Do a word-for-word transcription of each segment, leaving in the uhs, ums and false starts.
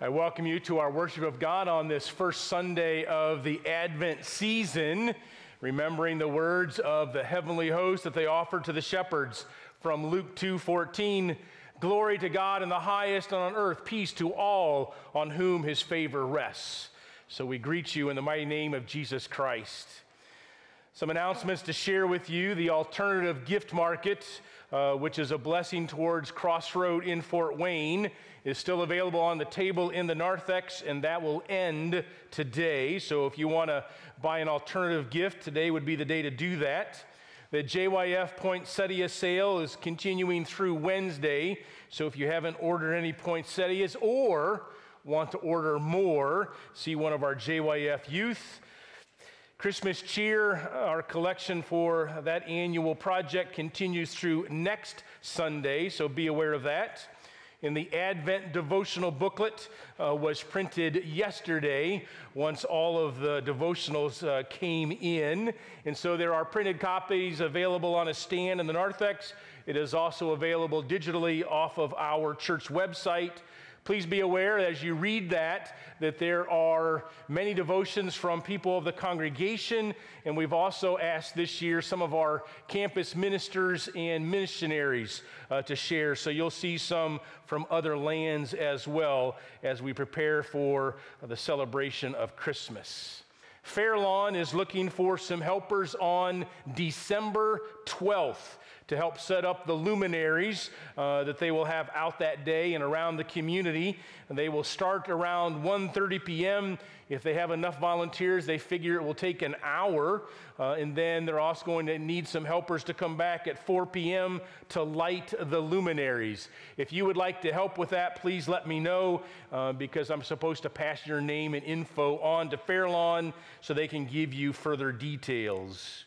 I welcome you to our worship of God on this first Sunday of the Advent season, remembering the words of the heavenly host that they offered to the shepherds from Luke two fourteen. Glory to God in the highest, and on earth peace to all on whom his favor rests. So we greet you in the mighty name of Jesus Christ. Some announcements to share with you. The alternative gift market, uh, which is a blessing towards Crossroad in Fort Wayne, is still available on the table in the narthex, and that will end today. So if you want to buy an alternative gift, today would be the day to do that. The J Y F poinsettia sale is continuing through Wednesday. So if you haven't ordered any poinsettias or want to order more, see one of our J Y F youth. Christmas Cheer, our collection for that annual project, continues through next Sunday, so be aware of that. And the Advent devotional booklet uh, was printed yesterday once all of the devotionals uh, came in. And so there are printed copies available on a stand in the narthex. It is also available digitally off of our church website. Please be aware as you read that, that there are many devotions from people of the congregation, and we've also asked this year some of our campus ministers and missionaries uh, to share. So you'll see some from other lands as well as we prepare for the celebration of Christmas. Fairlawn is looking for some helpers on December twelfth. To help set up the luminaries uh, that they will have out that day and around the community. And they will start around one thirty p.m. If they have enough volunteers, they figure it will take an hour. Uh, and then they're also going to need some helpers to come back at four p.m. to light the luminaries. If you would like to help with that, please let me know uh, because I'm supposed to pass your name and info on to Fairlawn so they can give you further details.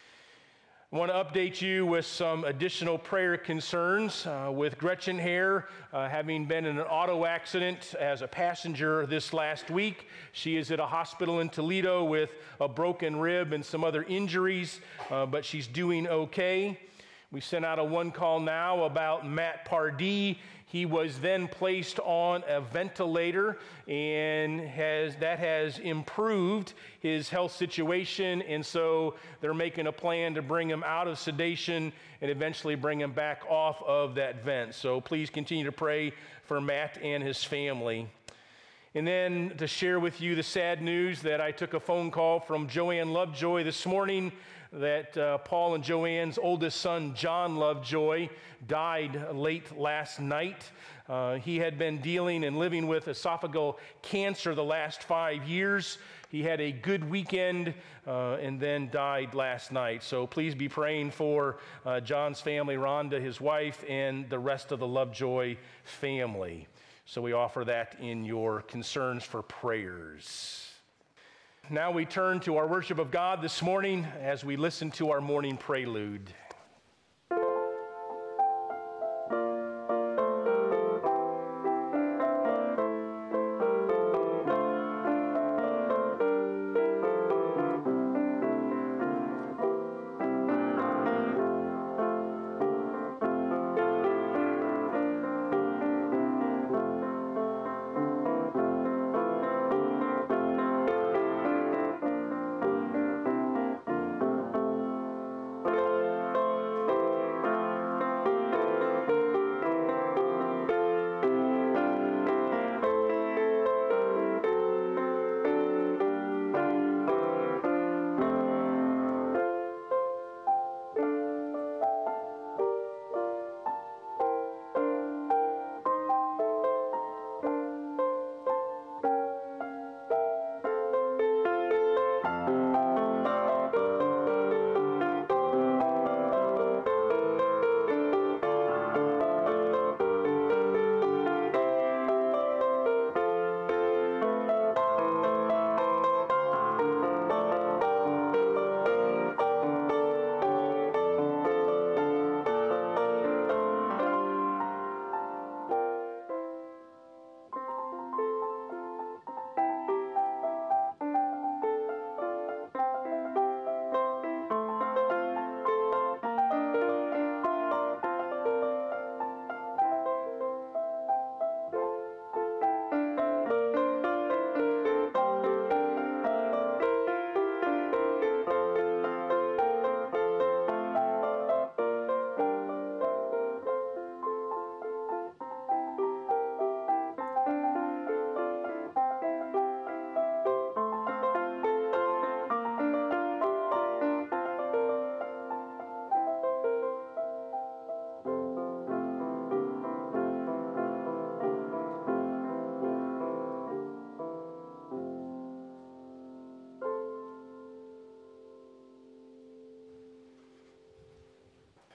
I want to update you with some additional prayer concerns uh, with Gretchen Hare uh, having been in an auto accident as a passenger this last week. She is at a hospital in Toledo with a broken rib and some other injuries, uh, but she's doing okay. We sent out a one call now about Matt Pardee. He was then placed on a ventilator, and has that has improved his health situation, and so they're making a plan to bring him out of sedation and eventually bring him back off of that vent. So please continue to pray for Matt and his family. And then to share with you the sad news that I took a phone call from Joanne Lovejoy this morning that uh, Paul and Joanne's oldest son, John Lovejoy, died late last night. Uh, he had been dealing and living with esophageal cancer the last five years. He had a good weekend uh, and then died last night. So please be praying for uh, John's family, Rhonda, his wife, and the rest of the Lovejoy family. So we offer that in your concerns for prayers. Now we turn to our worship of God this morning as we listen to our morning prelude.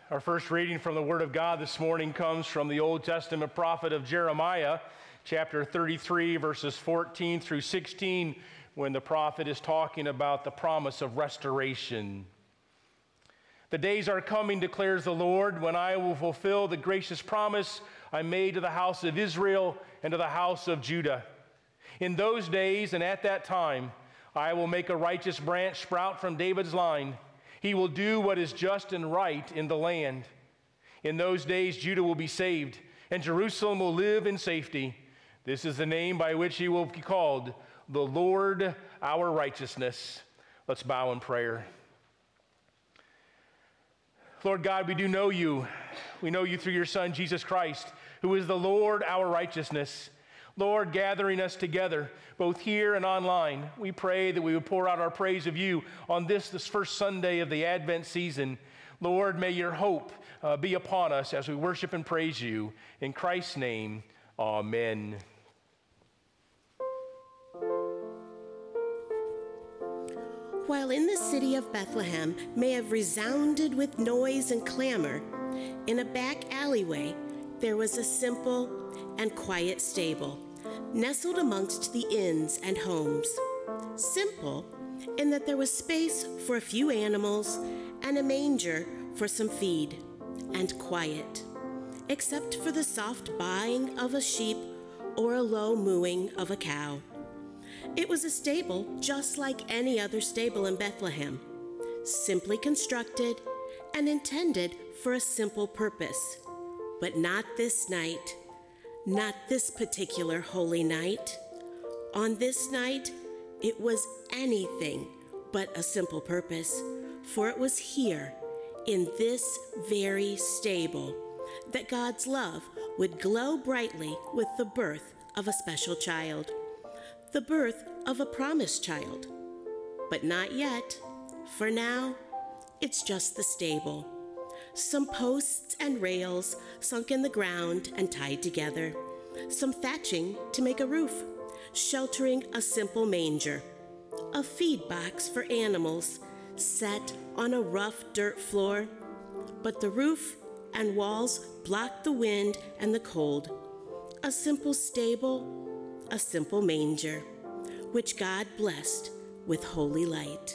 Our first reading from the Word of God this morning comes from the Old Testament prophet of Jeremiah, chapter thirty-three, verses fourteen through sixteen, when the prophet is talking about the promise of restoration. The days are coming, declares the Lord, when I will fulfill the gracious promise I made to the house of Israel and to the house of Judah. In those days and at that time, I will make a righteous branch sprout from David's line. He will do what is just and right in the land. In those days, Judah will be saved, and Jerusalem will live in safety. This is the name by which he will be called, the Lord our righteousness. Let's bow in prayer. Lord God, we do know you. We know you through your Son, Jesus Christ, who is the Lord our righteousness. Lord, gathering us together, both here and online, we pray that we would pour out our praise of you on this, this first Sunday of the Advent season. Lord, may your hope uh, be upon us as we worship and praise you. In Christ's name, amen. While in the city of Bethlehem may have resounded with noise and clamor, in a back alleyway there was a simple and quiet stable, nestled amongst the inns and homes. Simple in that there was space for a few animals and a manger for some feed, and quiet, except for the soft baaing of a sheep or a low mooing of a cow. It was a stable just like any other stable in Bethlehem, simply constructed and intended for a simple purpose. But not this night, not this particular holy night. On this night, it was anything but a simple purpose, for it was here, in this very stable, that God's love would glow brightly with the birth of a special child. The birth of a promised child. But not yet. For now, it's just the stable. Some posts and rails sunk in the ground and tied together. Some thatching to make a roof, sheltering a simple manger. A feed box for animals set on a rough dirt floor. But the roof and walls block the wind and the cold. A simple stable, a simple manger, which God blessed with holy light.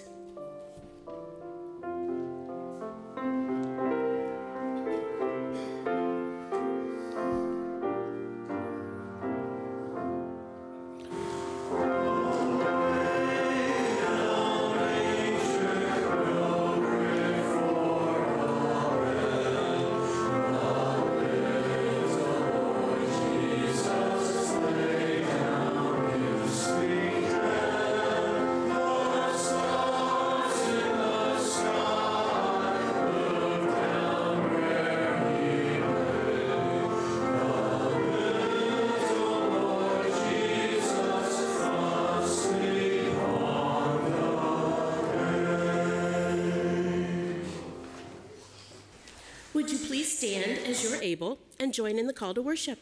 Would you please stand as you're able and join in the call to worship?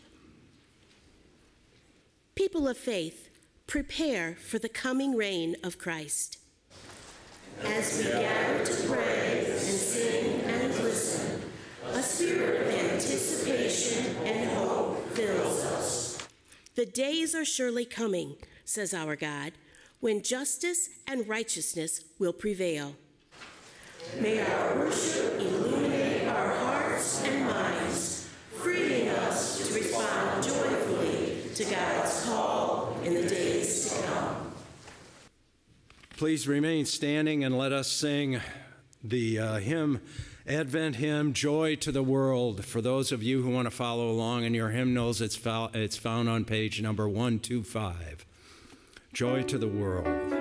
People of faith, prepare for the coming reign of Christ. As we gather to pray and sing and listen, a spirit of anticipation and hope fills us. The days are surely coming, says our God, when justice and righteousness will prevail. May our worship illuminate our hearts and minds, freeing us to respond joyfully to God's call in the days to come. Please remain standing and let us sing the uh, hymn, Advent hymn, Joy to the World. For those of you who want to follow along in your hymnals, it's, fo- it's found on page number one twenty-five. Joy to the World.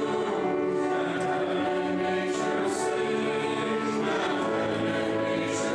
Nature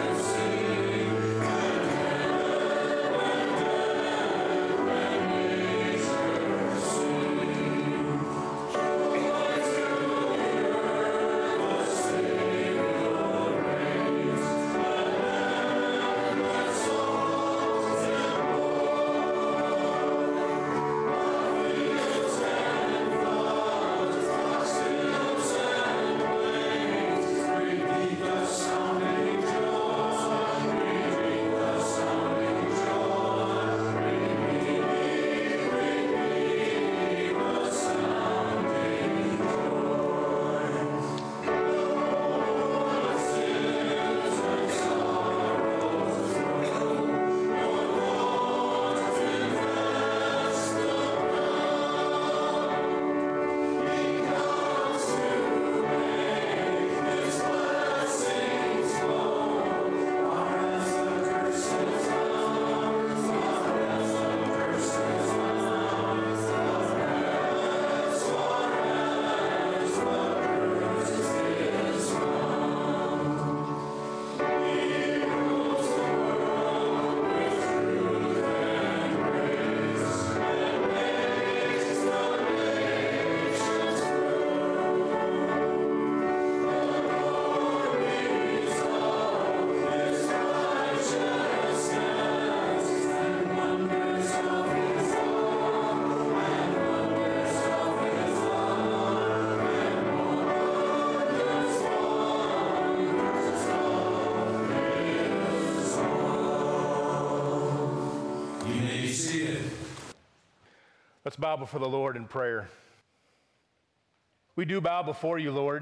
seated. Let's bow before the Lord in prayer. We do bow before you, Lord.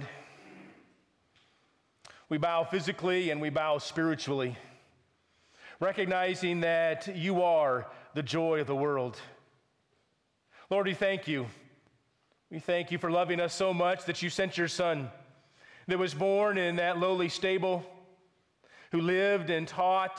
We bow physically and we bow spiritually, recognizing that you are the joy of the world. Lord, we thank you. We thank you for loving us so much that you sent your Son that was born in that lowly stable, who lived and taught,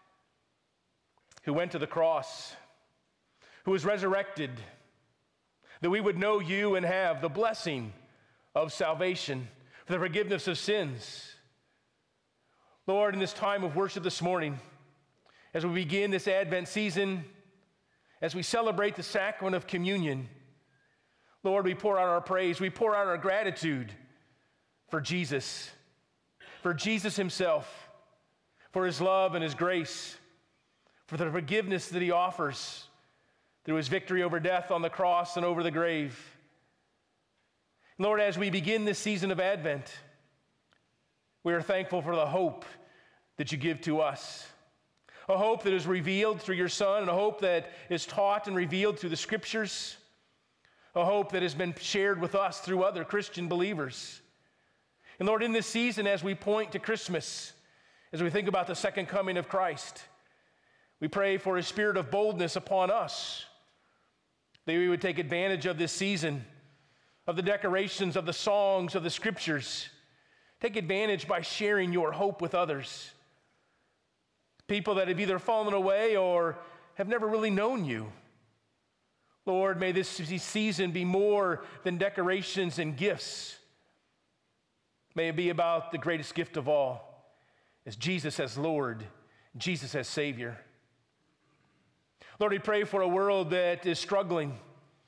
who went to the cross, who was resurrected, that we would know you and have the blessing of salvation, for the forgiveness of sins. Lord, in this time of worship this morning, as we begin this Advent season, as we celebrate the sacrament of communion, Lord, we pour out our praise, we pour out our gratitude for Jesus, for Jesus himself, for his love and his grace, for the forgiveness that he offers through his victory over death on the cross and over the grave. Lord, as we begin this season of Advent, we are thankful for the hope that you give to us, a hope that is revealed through your Son, and a hope that is taught and revealed through the Scriptures, a hope that has been shared with us through other Christian believers. And Lord, in this season, as we point to Christmas, as we think about the second coming of Christ, we pray for a spirit of boldness upon us, that we would take advantage of this season, of the decorations, of the songs, of the Scriptures. Take advantage by sharing your hope with others, people that have either fallen away or have never really known you. Lord, may this season be more than decorations and gifts. May it be about the greatest gift of all, as Jesus as Lord, Jesus as Savior. Lord, we pray for a world that is struggling,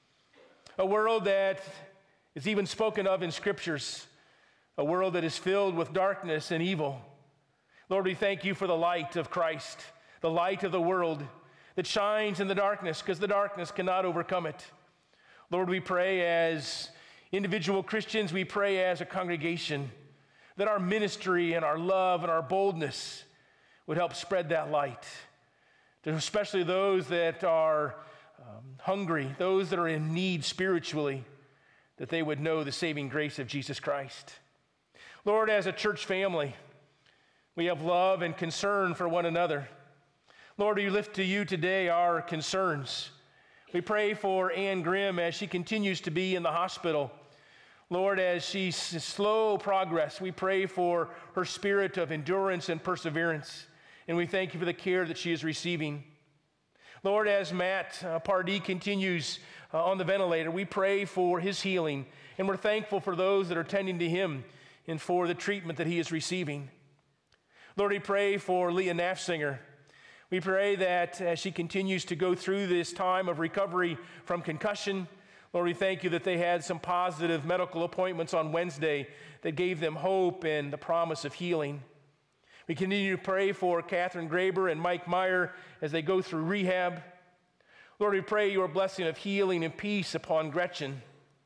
a world that is even spoken of in Scriptures, a world that is filled with darkness and evil. Lord, we thank you for the light of Christ, the light of the world that shines in the darkness, because the darkness cannot overcome it. Lord, we pray as individual Christians, we pray as a congregation, that our ministry and our love and our boldness would help spread that light, to especially those that are um, hungry, those that are in need spiritually, that they would know the saving grace of Jesus Christ. Lord, as a church family, we have love and concern for one another. Lord, we lift to you today our concerns. We pray for Ann Grimm as she continues to be in the hospital. Lord, as she's slow progress, we pray for her spirit of endurance and perseverance, and we thank you for the care that she is receiving. Lord, as Matt uh, Pardee continues uh, on the ventilator, we pray for his healing, and we're thankful for those that are tending to him and for the treatment that he is receiving. Lord, we pray for Leah Nafsinger. We pray that as she continues to go through this time of recovery from concussion, Lord, we thank you that they had some positive medical appointments on Wednesday that gave them hope and the promise of healing. We continue to pray for Catherine Graber and Mike Meyer as they go through rehab. Lord, we pray your blessing of healing and peace upon Gretchen.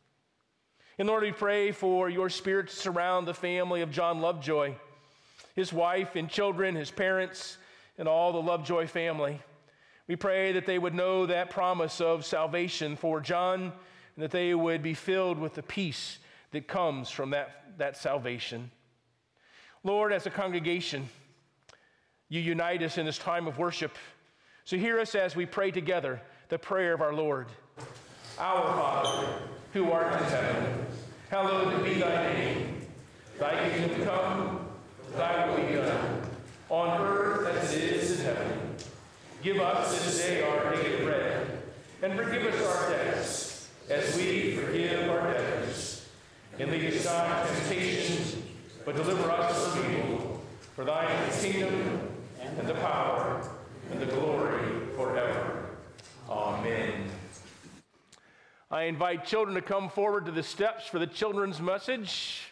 And Lord, we pray for your spirit to surround the family of John Lovejoy, his wife and children, his parents, and all the Lovejoy family. We pray that they would know that promise of salvation for John, and that they would be filled with the peace that comes from that, that salvation. Lord, as a congregation, you unite us in this time of worship. So hear us as we pray together the prayer of our Lord. Our Father, who art in heaven, hallowed be thy name. Thy kingdom come, thy will be done, on earth as it is in heaven. Give us this day our daily bread, and forgive us our debts, as we forgive our debtors. And lead us not into temptation, but deliver us from evil. For thine is the kingdom, and the power, and the glory forever. Amen. I invite children to come forward to the steps for the children's message.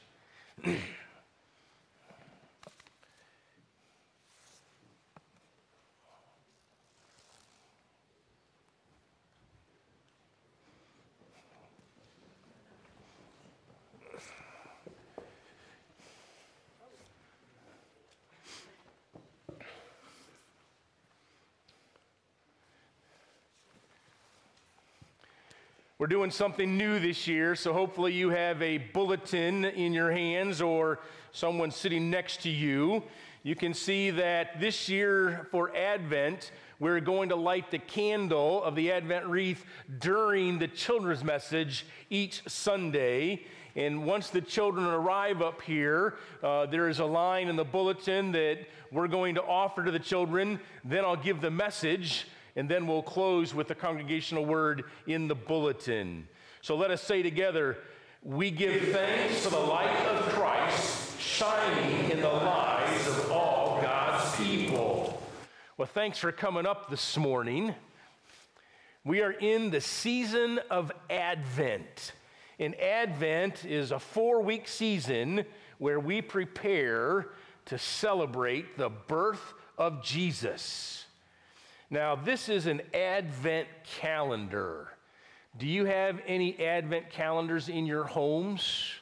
We're doing something new this year, so hopefully you have a bulletin in your hands or someone sitting next to you. You can see that this year for Advent, we're going to light the candle of the Advent wreath during the children's message each Sunday. And once the children arrive up here, uh, there is a line in the bulletin that we're going to offer to the children. Then I'll give the message, and then we'll close with the congregational word in the bulletin. So let us say together, we give thanks for the light of Christ shining in the lives of all God's people. Well, thanks for coming up this morning. We are in the season of Advent. And Advent is a four-week season where we prepare to celebrate the birth of Jesus. Now, this is an Advent calendar. Do you have any Advent calendars in your homes?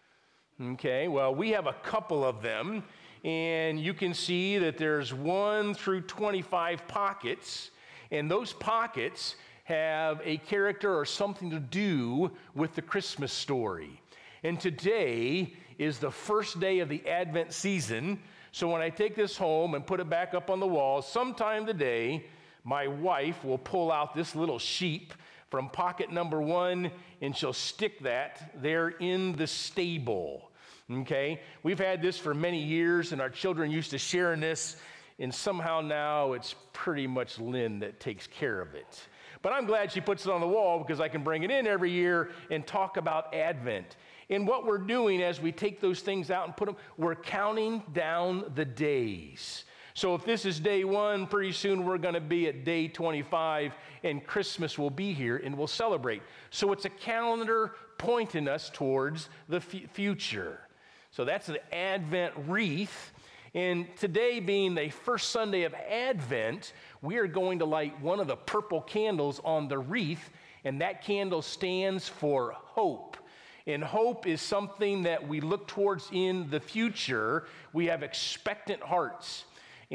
Okay, well, we have a couple of them, and you can see that there's one through twenty-five pockets, and those pockets have a character or something to do with the Christmas story. And today is the first day of the Advent season, so when I take this home and put it back up on the wall, sometime today, my wife will pull out this little sheep from pocket number one, and she'll stick that there in the stable, okay? We've had this for many years, and our children used to share in this, and somehow now it's pretty much Lynn that takes care of it. But I'm glad she puts it on the wall because I can bring it in every year and talk about Advent. And what we're doing as we take those things out and put them, we're counting down the days. So if this is day one, pretty soon we're going to be at day twenty-five, and Christmas will be here and we'll celebrate. So it's a calendar pointing us towards the f- future. So that's the Advent wreath. And today being the first Sunday of Advent, we are going to light one of the purple candles on the wreath, and that candle stands for hope. And hope is something that we look towards in the future. We have expectant hearts.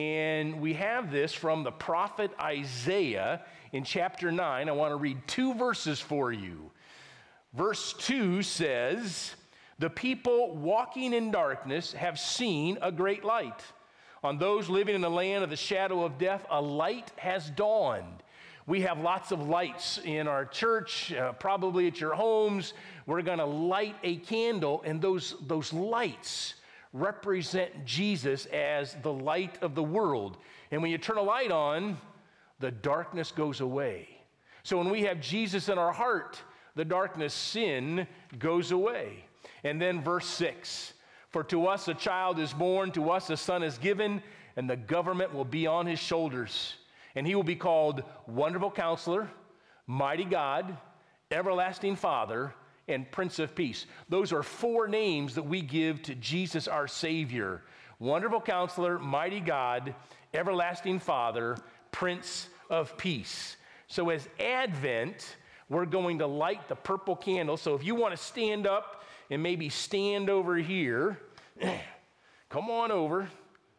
And we have this from the prophet Isaiah in chapter nine. I want to read two verses for you. Verse two says, "The people walking in darkness have seen a great light. On those living in the land of the shadow of death, a light has dawned." We have lots of lights in our church, uh, probably at your homes. We're going to light a candle, and those, those lights represent Jesus as the light of the world. And when you turn a light on, the darkness goes away. So when we have Jesus in our heart, the darkness, sin, goes away. And then verse six, "For to us a child is born, to us a son is given, and the government will be on his shoulders. And he will be called Wonderful Counselor, Mighty God, Everlasting Father, and Prince of Peace." Those are four names that we give to Jesus our Savior. Wonderful Counselor, Mighty God, Everlasting Father, Prince of Peace. So as Advent, we're going to light the purple candle. So if you want to stand up and maybe stand over here, come on over.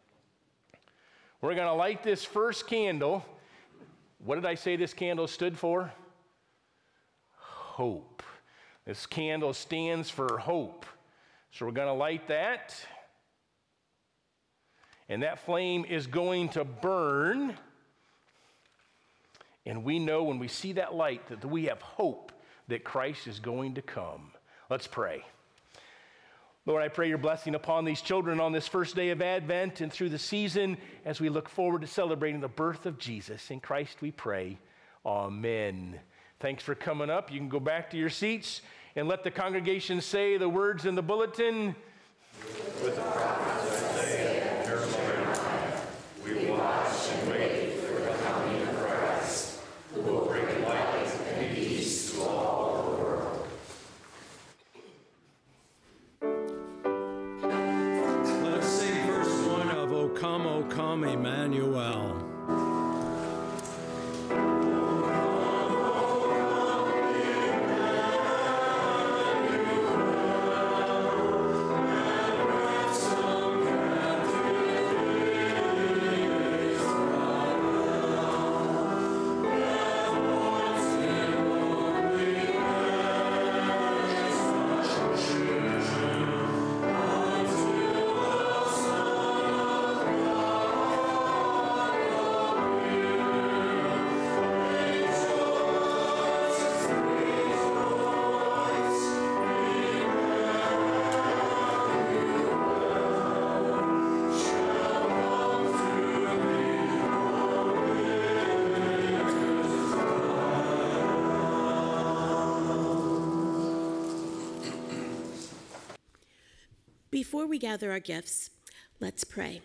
We're going to light this first candle. What did I say this candle stood for? Hope. This candle stands for hope. So we're going to light that. And that flame is going to burn. And we know when we see that light that we have hope that Christ is going to come. Let's pray. Lord, I pray your blessing upon these children on this first day of Advent and through the season as we look forward to celebrating the birth of Jesus. In Christ we pray. Amen. Thanks for coming up. You can go back to your seats and let the congregation say the words in the bulletin. With the prophets of Isaiah, Jeremiah, we watch and wait for the coming of Christ, who will bring light and peace to all the world. Let us sing verse one of O Come, O Come, Emmanuel. Yeah. Before we gather our gifts, let's pray.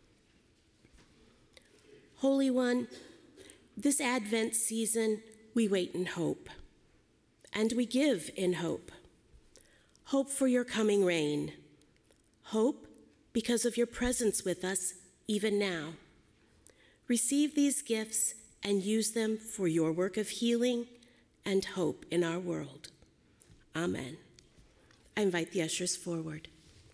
Holy One, this Advent season, we wait in hope, and we give in hope. Hope for your coming reign. Hope because of your presence with us even now. Receive these gifts and use them for your work of healing and hope in our world. Amen. I invite the ushers forward.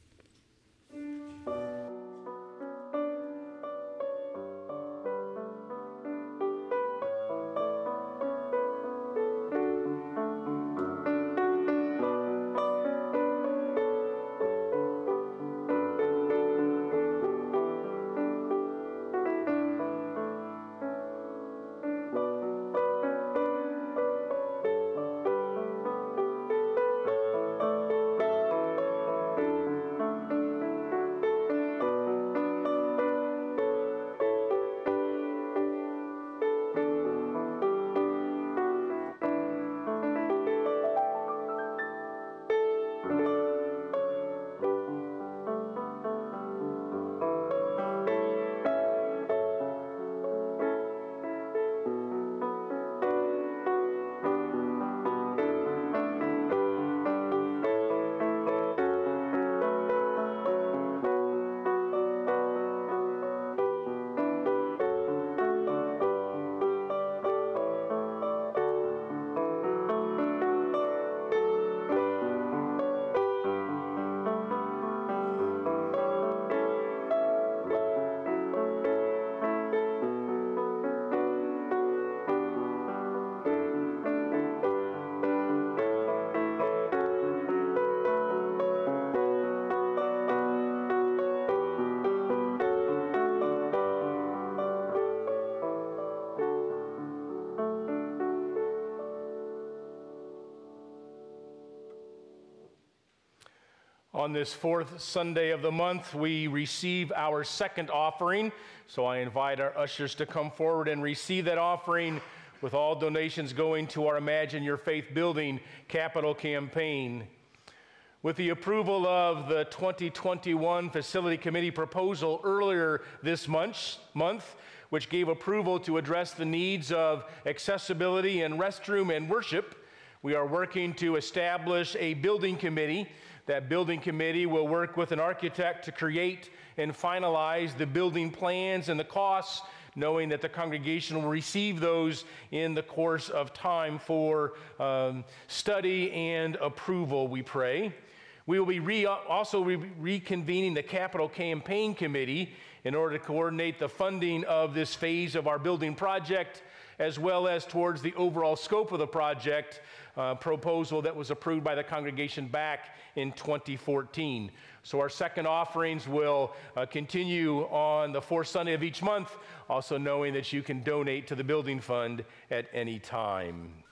On this fourth Sunday of the month, we receive our second offering. So I invite our ushers to come forward and receive that offering, with all donations going to our Imagine Your Faith Building capital campaign. With the approval of the twenty twenty-one Facility Committee proposal earlier this month, month, which gave approval to address the needs of accessibility and restroom and worship, we are working to establish a building committee. That building committee will work with an architect to create and finalize the building plans and the costs, knowing that the congregation will receive those in the course of time for um, study and approval, we pray. We will be re- also re- reconvening the Capital Campaign Committee in order to coordinate the funding of this phase of our building project, as well as towards the overall scope of the project uh, proposal that was approved by the congregation back in twenty fourteen. So our second offerings will uh, continue on the fourth Sunday of each month, also knowing that you can donate to the building fund at any time.